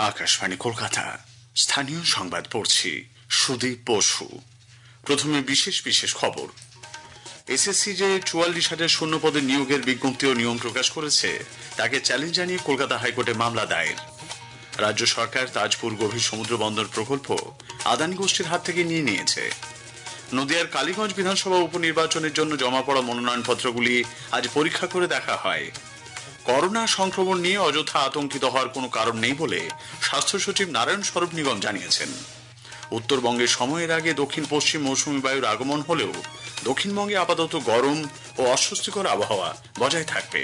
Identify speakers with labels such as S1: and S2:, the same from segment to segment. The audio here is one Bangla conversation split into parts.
S1: আকাশবাণী কলকাতা, স্থানীয় সংবাদ পড়ছি সুদীপ বসু। প্রথমে বিশেষ বিশেষ খবর। এসএসসি যে 44,000 শূন্য পদে নিয়োগের বিজ্ঞপ্তি ও নিয়ম প্রকাশ করেছে তাকে চ্যালেঞ্জ জানিয়ে কলকাতা হাইকোর্টে মামলা দায়ের। রাজ্য সরকার তাজপুর গভীর সমুদ্র বন্দর প্রকল্প আদানি গোষ্ঠীর হাত থেকে নিয়ে নিয়েছে। নদিয়ার কালীগঞ্জ বিধানসভা উপনির্বাচনের জন্য জমা পড়া মনোনয়নপত্রগুলি আজ পরীক্ষা করে দেখা হয়। করোনা সংক্রমণ নিয়ে অযথা আতঙ্কিত হওয়ার কোনো কারণ নেই বলে স্বাস্থ্য সচিব নারায়ণ স্বরূপ নিগম জানিয়েছেন। উত্তরবঙ্গে সময়ের আগে দক্ষিণ পশ্চিম মৌসুমী বায়ুর আগমন হলেও দক্ষিণবঙ্গে আপাতত গরম ও অস্বস্তিকর আবহাওয়া বজায় থাকবে।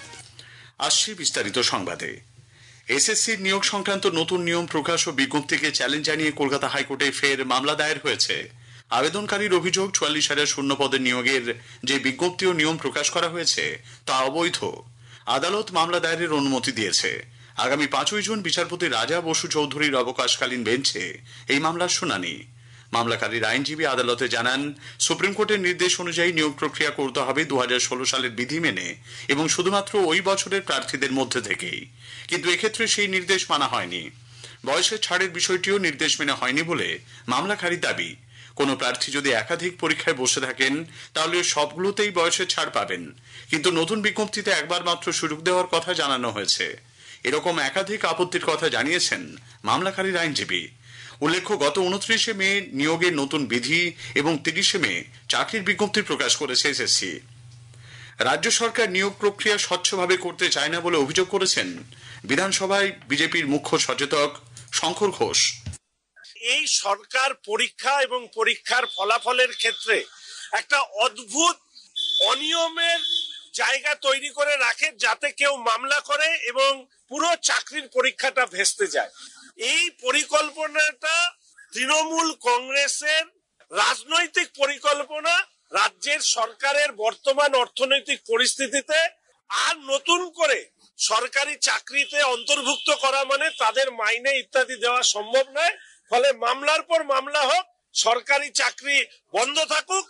S1: আসছি বিস্তারিত সংবাদে। এসএসসির নিয়োগ সংক্রান্ত নতুন নিয়ম প্রকাশ ও বিজ্ঞপ্তিকে চ্যালেঞ্জ জানিয়ে কলকাতা হাইকোর্টে ফের মামলা দায়ের হয়েছে। আবেদনকারীর অভিযোগ 44,000 শূন্য পদের নিয়োগের যে বিজ্ঞপ্তি ও নিয়ম প্রকাশ করা হয়েছে তা অবৈধ। আদালত মামলা দায়েরের অনুমতি দিয়েছে। আগামী 5 জুন বিচারপতি রাজা বসু চৌধুরীর অবকাশকালীন বেঞ্চে এই মামলার শুনানি। মামলাকারীর আইনজীবী আদালতে জানান, সুপ্রিম কোর্টের নির্দেশ অনুযায়ী নিয়োগ প্রক্রিয়া করতে হবে 2016 সালের বিধি মেনে এবং শুধুমাত্র ওই বছরের প্রার্থীদের মধ্যে থেকেই। কিন্তু এক্ষেত্রে সেই নির্দেশ মানা হয়নি। বয়সের ছাড়ের বিষয়টিও নির্দেশ মেনে হয়নি বলে মামলাকারীর দাবি। কোন প্রার্থী যদি একাধিক পরীক্ষায় বসে থাকেন তাহলে সবগুলোতেই বয়সের ছাড় পাবেন, কিন্তু নতুন বিজ্ঞপ্তিতে একবার মাত্র সুযোগ দেওয়ার কথা জানানো হয়েছে। এরকম একাধিক আপত্তির কথা জানিয়েছেন মামলাকারীর আইনজীবী। উল্লেখ্য, গত 29 মে নিয়োগের নতুন বিধি এবং 30 মে চাকরির বিজ্ঞপ্তি প্রকাশ করেছে এসএসসি। রাজ্য সরকার নিয়োগ প্রক্রিয়া স্বচ্ছভাবে করতে চায় না বলে অভিযোগ করেছেন বিধানসভায় বিজেপির মুখ্য সচেতক শঙ্কর ঘোষ।
S2: এই সরকার পরীক্ষা এবং পরীক্ষার ফলাফলের ক্ষেত্রে একটা অদ্ভুত অনিয়মের জায়গা তৈরি করে রাখে, যাতে কেউ মামলা করে এবং পুরো চাকরির পরীক্ষাটা ভেস্তে যায়। এই পরিকল্পনাটা তৃণমূল কংগ্রেসের রাজনৈতিক পরিকল্পনা। রাজ্যের সরকারের বর্তমান অর্থনৈতিক পরিস্থিতিতে আর নতুন করে সরকারি চাকরিতে অন্তর্ভুক্ত করা মানে তাদের মাইনে ইত্যাদি দেওয়া সম্ভব নয়। ফলে মামলার পর মামলা হোক, সরকারি চাকরি বন্ধ থাকুক।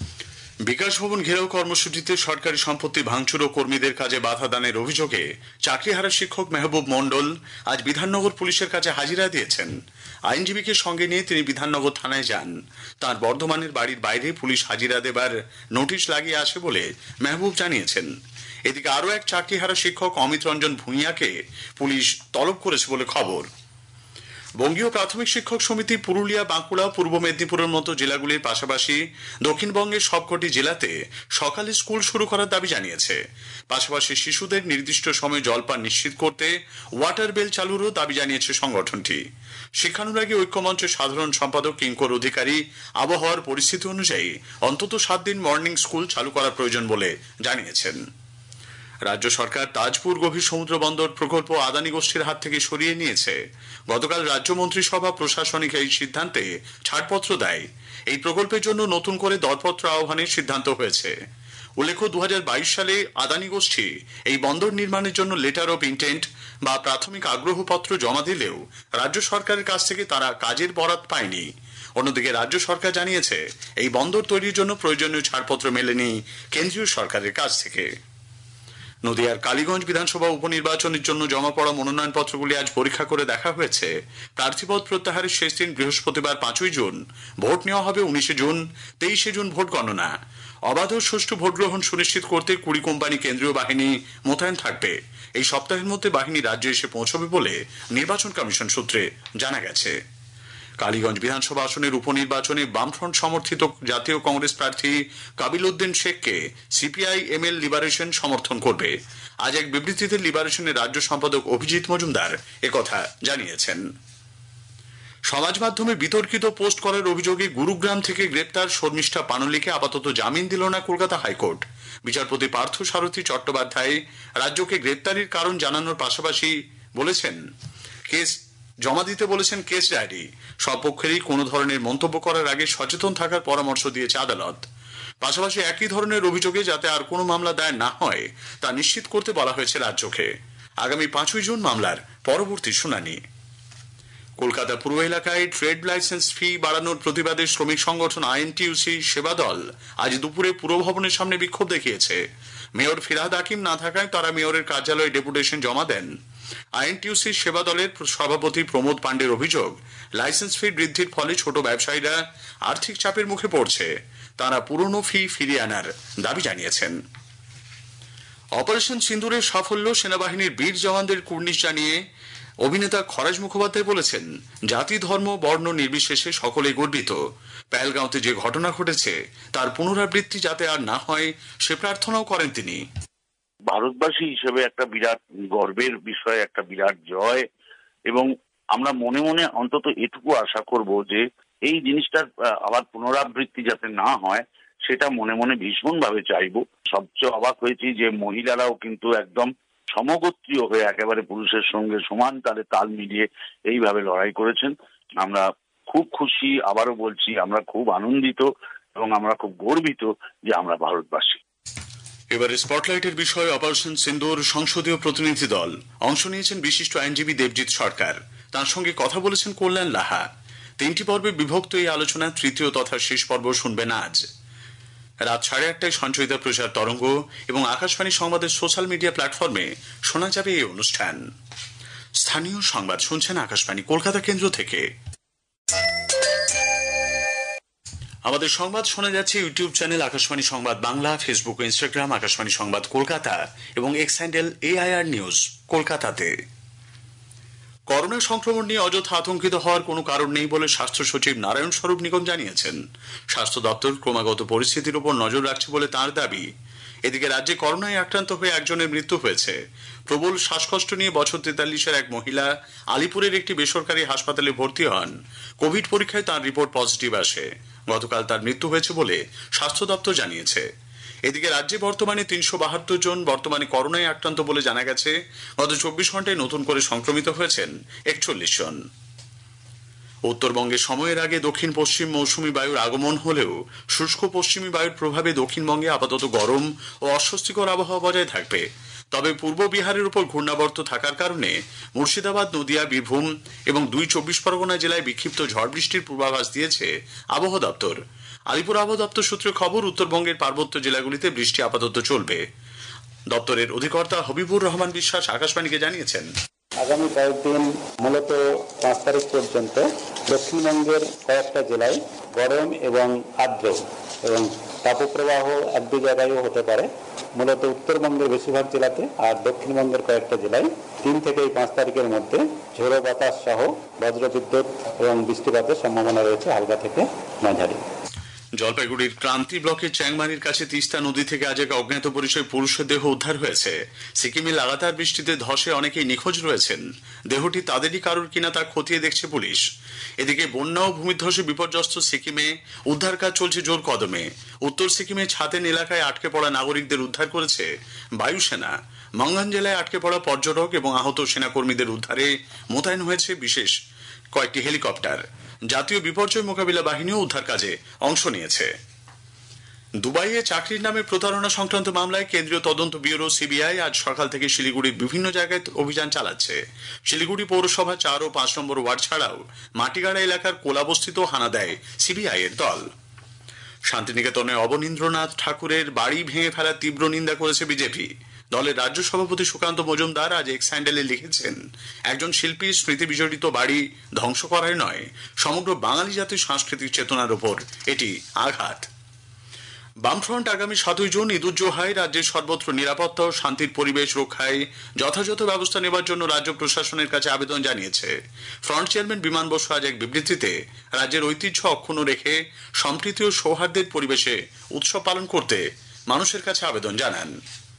S1: বিকাশ ভবন ঘেরাও কর্মসূচিতে সরকারি সম্পত্তি ভাঙচুর ও কর্মীদের কাজে বাধা দানের অভিযোগে চাকরিহারা শিক্ষক মেহবুব মণ্ডল আজ বিধাননগর পুলিশের কাছে হাজিরা দিয়েছেন। আইনজীবীকে সঙ্গে নিয়ে তিনি বিধাননগর থানায় যান। তার বর্ধমানের বাড়ির বাইরে পুলিশ হাজিরা দেবার নোটিশ লাগিয়ে আসে বলে মেহবুব জানিয়েছেন। এদিকে আরও এক চাকরিহারা শিক্ষক অমিত রঞ্জন ভূঁইয়াকে পুলিশ তলব করেছে বলে খবর। বঙ্গীয় প্রাথমিক শিক্ষক সমিতি পুরুলিয়া, বাঁকুড়া, পূর্ব মেদিনীপুরের মতো জেলাগুলির পাশাপাশি দক্ষিণবঙ্গের সবকটি জেলাতে সকালে স্কুল শুরু করার দাবি জানিয়েছে। পাশাপাশি শিশুদের নির্দিষ্ট সময়ে জলপান নিশ্চিত করতে ওয়াটার বেল চালুরও দাবি জানিয়েছে সংগঠনটি। শিক্ষানুরাগী ঐক্যমঞ্চের সাধারণ সম্পাদক কিঙ্কর অধিকারী আবহাওয়ার পরিস্থিতি অনুযায়ী অন্তত 7 দিন মর্নিং স্কুল চালু করা প্রয়োজন বলে জানিয়েছেন। রাজ্য সরকার তাজপুর গভীর সমুদ্র বন্দর প্রকল্প আদানি গোষ্ঠীর হাত থেকে সরিয়ে নিয়েছে। গতকাল রাজ্য মন্ত্রিসভা প্রশাসনিক এই সিদ্ধান্তে ছাড়পত্র দেয়। এই প্রকল্পের জন্য নতুন করে দরপত্র আহ্বানের সিদ্ধান্ত হয়েছে। উল্লেখ্য, 2022 সালে আদানি গোষ্ঠী এই বন্দর নির্মাণের জন্য লেটার অফ ইন্টেন্ট বা প্রাথমিক আগ্রহপত্র জমা দিলেও রাজ্য সরকারের কাছ থেকে তারা কাজের বরাত পায়নি। অন্যদিকে রাজ্য সরকার জানিয়েছে এই বন্দর তৈরির জন্য প্রয়োজনীয় ছাড়পত্র মেলেনি কেন্দ্রীয় সরকারের কাছ থেকে। নদিয়ার কালীগঞ্জ বিধানসভা উপনির্বাচনের জন্য জমা পড়া মনোনয়নপত্রগুলি আজ পরীক্ষা করে দেখা হয়েছে। প্রার্থীপদ প্রত্যাহারের শেষ দিন বৃহস্পতিবার 5 জুন। ভোট নেওয়া হবে 19 জুন। 23 জুন ভোট গণনা। অবাধ ও সুষ্ঠু ভোট গ্রহণ সুনিশ্চিত করতে 20 কোম্পানি কেন্দ্রীয় বাহিনী মোতায়েন থাকবে। এই সপ্তাহের মধ্যে বাহিনী রাজ্যে এসে পৌঁছবে বলে নির্বাচন কমিশন সূত্রে জানা গেছে। কালীগঞ্জ বিধানসভা আসনের উপনির্বাচনে বামফ্রন্ট সমর্থিত জাতীয় কংগ্রেস প্রার্থী কাবিল উদ্দিন শেখকে সিপিআই এমএল লিবারেশন সমর্থন করবে। আজ এক বিবৃতিতে লিবারেশনের রাজ্য সম্পাদক অভিজিৎ মজুমদার একথা জানিয়েছেন। সমাজ মাধ্যমে বিতর্কিত পোস্ট করার অভিযোগে গুরুগ্রাম থেকে গ্রেপ্তার শর্মিষ্ঠা পানলিকে আপাতত জামিন দিল না কলকাতা হাইকোর্ট। বিচারপতি পার্থ সারথী চট্টোপাধ্যায় রাজ্যকে গ্রেপ্তারির কারণ জানানোর পাশাপাশি বলেছেন কেস জমা দিতে বলেছেন কেস ডায়েরি। সব পক্ষেরই কোনো ধরনের মন্তব্য করার আগে সচেতন থাকার পরামর্শ দিয়েছে আদালত। পাশাপাশি একই ধরনের অভিযোগে যাতে আর কোনো মামলা দায়ের না হয় তা নিশ্চিত করতে বলা হয়েছে রাজ্যকে। আগামী 5 জুন মামলার পরবর্তী শুনানি। কলকাতা পূর্ব এলাকায় ট্রেড লাইসেন্স ফি বাড়ানোর প্রতিবাদে শ্রমিক সংগঠন আইএনটিইউসি সেবা দল আজ দুপুরে পুরভবনের সামনে বিক্ষোভ দেখিয়েছে। মেয়র ফিরহাদ হাকিম না থাকায় তারা মেয়রের কার্যালয়ে ডেপুটেশন জমা দেন। আইএনটিইউসি সেবা দলের সভাপতি প্রমোদ পাণ্ডের অভিযোগ, লাইসেন্স ফি বৃদ্ধির ফলে ছোট ব্যবসায়ীরা আর্থিক চাপের মুখে পড়ছে। তারা পুরনো ফি ফিরিয়ে আনার দাবি জানিয়েছেন। অপারেশন সিন্দুরের সাফল্য সেনাবাহিনীর বীর জওয়ানদের কুর্নিশ জানিয়ে অভিনেতা খরাজ মুখোপাধ্যায় বলেছেন, জাতি ধর্ম বর্ণ নির্বিশেষে সকলে গর্বিত। পেহেলগাঁওতে যে ঘটনা ঘটেছে তার পুনরাবৃত্তি যাতে আর না হয় সে প্রার্থনাও করেন তিনি।
S3: ভারতবাসী হিসেবে একটা বিরাট গর্বের বিষয়, একটা বিরাট জয়, এবং আমরা মনে মনে অন্তত এটুকু আশা করব যে এই জিনিসটার আবার পুনরাবৃত্তি যাতে না হয় সেটা মনে মনে ভীষণভাবে চাইবো। সবচেয়ে অবাক হয়েছি যে মহিলারাও কিন্তু একদম সমগোত্রীয় হয়ে একেবারে পুরুষের সঙ্গে সমান তালে তাল মিলিয়ে এইভাবে লড়াই করেছেন। আমরা খুব খুশি, আবারও বলছি আমরা খুব আনন্দিত এবং আমরা খুব গর্বিত যে আমরা ভারতবাসী।
S1: এবারে স্পটলাইটের বিষয়ে অপারেশন সিন্দুর সংসদীয় প্রতিনিধি দল অংশ নিয়েছেন বিশিষ্ট আইনজীবী দেবজিৎ সরকার। তার সঙ্গে কথা বলেছেন কল্যাণ লাহা। 3টি পর্বে বিভক্ত এই আলোচনা তৃতীয় তথা শেষ পর্ব শুনবেন আজ রাত 8:30টায় সঞ্চয়িতা প্রচার তরঙ্গ এবং আকাশবাণী সংবাদের সোশ্যাল মিডিয়া প্ল্যাটফর্মে শোনা যাবে এই অনুষ্ঠান। স্থানীয় সংবাদ শুনছেন আকাশবাণী কলকাতা কেন্দ্র থেকে। আমাদের সংবাদ শোনা যাচ্ছে ইউটিউব চ্যানেল আকাশবাণী সংবাদ বাংলা, ফেসবুক ও ইনস্টাগ্রাম আকাশবাণী সংবাদ কলকাতা এবং এক্স হ্যান্ডেল AIR নিউজ কলকাতাতে। করোনা সংক্রমণ নিয়ে অযথা আতঙ্কিত হওয়ার কোনো কারণ নেই বলে স্বাস্থ্য সচিব নারায়ণ স্বরূপ নিগম জানিয়েছেন। স্বাস্থ্য দপ্তর ক্রমাগত পরিস্থিতির উপর নজর রাখছে বলে তাঁর দাবি। এদিকে রাজ্যে করোনায় আক্রান্ত হয়ে একজনের মৃত্যু হয়েছে। প্রবল শ্বাসকষ্ট নিয়ে বছর 43-এর এক মহিলা আলিপুরের একটি বেসরকারি হাসপাতালে ভর্তি হন। কোভিড পরীক্ষায় তাঁর রিপোর্ট পজিটিভ আসে। গতকাল তার মৃত্যু হয়েছে বলে স্বাস্থ্য দপ্তর জানিয়েছে। এদিকে রাজ্যে বর্তমানে 372 জন বর্তমানে করোনায় আক্রান্ত বলে জানা গেছে। গত 24 ঘন্টায় নতুন করে সংক্রমিত হয়েছেন 41 জন। উত্তরবঙ্গে সময়ের আগে দক্ষিণ পশ্চিম মৌসুমী বায়ুর আগমন হলেও শুষ্ক পশ্চিমী বায়ুর প্রভাবে দক্ষিণবঙ্গে আপাতত গরম ও অস্বস্তিকর আবহাওয়া বজায় থাকবে। তবে পূর্ব বিহারের উপর ঘূর্ণাবর্ত থাকার কারণে মুর্শিদাবাদ, নদিয়া, বীরভূম এবং 2 চব্বিশ পরগনা জেলায় বিক্ষিপ্ত ঝড় বৃষ্টির পূর্বাভাস দিয়েছে আবহাওয়া দপ্তর। আলিপুর আবহাওয়া দপ্তর সূত্রে খবর, উত্তরবঙ্গের পার্বত্য জেলাগুলিতে বৃষ্টি আপাতত চলবে। দপ্তরের অধিকর্তা হবিবুর রহমান বিশ্বাস আকাশবাণীকে জানিয়েছেন,
S4: আগামী কয়েকদিন মূলত 5 তারিখ পর্যন্ত দক্ষিণবঙ্গের কয়েকটা জেলায় গরম এবং আর্দ্র এবং তাপপ্রবাহ 1-2 জায়গায়ও হতে পারে। মূলত উত্তরবঙ্গের বেশিরভাগ জেলাতে আর দক্ষিণবঙ্গের কয়েকটা জেলায় 3 থেকে 5 তারিখের মধ্যে ঝোড়ো বাতাস সহ বজ্রবিদ্যুৎ এবং বৃষ্টিপাতের সম্ভাবনা রয়েছে হালকা থেকে মাঝারি।
S1: জলপাইগুড়ির ক্রান্তি ব্লকের চ্যাংমারির কাছে তিস্তা নদী থেকে আজ এক অজ্ঞাত পরিচয় পুরুষের দেহ উদ্ধার হয়েছে। সিকিমে লাগাতার বৃষ্টিতে ধসে অনেকেই নিখোঁজ রয়েছেন। দেহটি তাদেরই কারোর কিনা তা খতিয়ে দেখছে পুলিশ। এদিকে বন্যা ও ভূমিধসে বিপর্যস্ত সিকিমে উদ্ধার কাজ চলছে জোর কদমে। উত্তর সিকিমে ছাতেন এলাকায় আটকে পড়া নাগরিকদের উদ্ধার করেছে বায়ুসেনা। মঙ্গান জেলায় আটকে পড়া পর্যটক এবং আহত সেনাকর্মীদের উদ্ধারে মোতায়েন হয়েছে বিশেষ কয়েকটি হেলিকপ্টার। জাতীয় বিপর্যয় মোকাবিলা বাহিনীও উদ্ধার কাজে অংশ নিয়েছে। দুবাইয়ে চাকরির নামে প্রতারণা সংক্রান্ত মামলায় কেন্দ্রীয় তদন্ত ব্যুরো CBI আজ সকাল থেকে শিলিগুড়ির বিভিন্ন জায়গায় অভিযান চালাচ্ছে। শিলিগুড়ি পৌরসভা 4 ও 5 নম্বর ওয়ার্ড ছাড়াও মাটিগাড়া এলাকার কোলাবস্তিতেও হানা দেয় CBI এর দল। শান্তিনিকেতনে অবনীন্দ্রনাথ ঠাকুরের বাড়ি ভেঙে ফেলার তীব্র নিন্দা করেছে বিজেপি। দলের রাজ্য সভাপতি সুকান্ত মজুমদার আজ এক্স হ্যান্ডেলে লিখেছেন, একজন শিল্পীর স্মৃতি বিজড়িত বাড়ি ধ্বংস করাই নয়, সমগ্র বাঙালি জাতির সাংস্কৃতিক চেতনার উপর এটি আঘাত। বামফ্রন্ট আগামী 7 জুন ঈদুজ্জোহায় রাজ্যের সর্বত্র নিরাপত্তা ও শান্তির পরিবেশ রক্ষায় যথাযথ ব্যবস্থা নেবার জন্য রাজ্য প্রশাসনের কাছে আবেদন জানিয়েছে। ফ্রন্ট চেয়ারম্যান বিমান বসু আজ এক বিবৃতিতে রাজ্যের ঐতিহ্য অক্ষুণ্ণ রেখে সম্প্রীতি ও সৌহার্দ্যের পরিবেশে উৎসব পালন করতে মানুষের কাছে আবেদন জানান।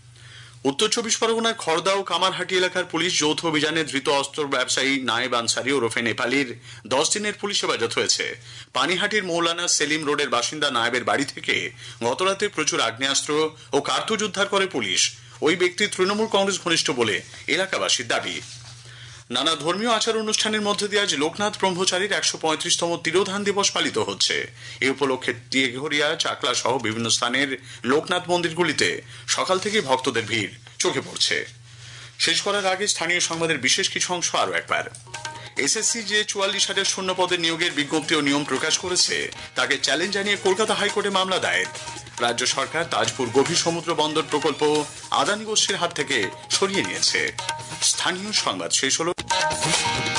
S1: উত্তর 24 পরগনার খড়দা ও কামারহাটি এলাকার পুলিশ যৌথ অভিযানে ধৃত অস্ত্র ব্যবসায়ী নায়েব আনসারি ওরফে নেপালির 10 দিনের পুলিশ হেফাজত হয়েছে। পানিহাটির মৌলানা সেলিম রোডের বাসিন্দা নায়েবের বাড়ি থেকে গতরাতে প্রচুর আগ্নেয়াস্ত্র ও কার্তুজ উদ্ধার করে পুলিশ। ওই ব্যক্তি তৃণমূল কংগ্রেস ঘনিষ্ঠ বলে এলাকাবাসীর দাবি। নানা ধর্মীয় আচার অনুষ্ঠানের মধ্যে দিয়ে আজ লোকনাথ ব্রহ্মচারীর 135তম তিরোধান দিবস পালিত হচ্ছে। এই উপলক্ষে দিঘরিয়া, চাকলা সহ বিভিন্ন স্থানের লোকনাথ মন্দিরগুলিতে সকাল থেকে ভক্তদের ভিড় চোখে পড়ছে। শেষ করার আগে স্থানীয় সংবাদের বিশেষ কিছু অংশ আরও একবার। এসএসসি যে 44,000 শূন্য পদে নিয়োগের বিজ্ঞপ্তি ও নিয়ম প্রকাশ করেছে তাকে চ্যালেঞ্জ জানিয়ে কলকাতা হাইকোর্টে মামলা দায়ের। রাজ্য সরকার তাজপুর গভীর সমুদ্র বন্দর প্রকল্প আদানি গোষ্ঠীর হাত থেকে সরিয়ে নিয়েছে। স্থানীয় সংবাদ শেষ হলো।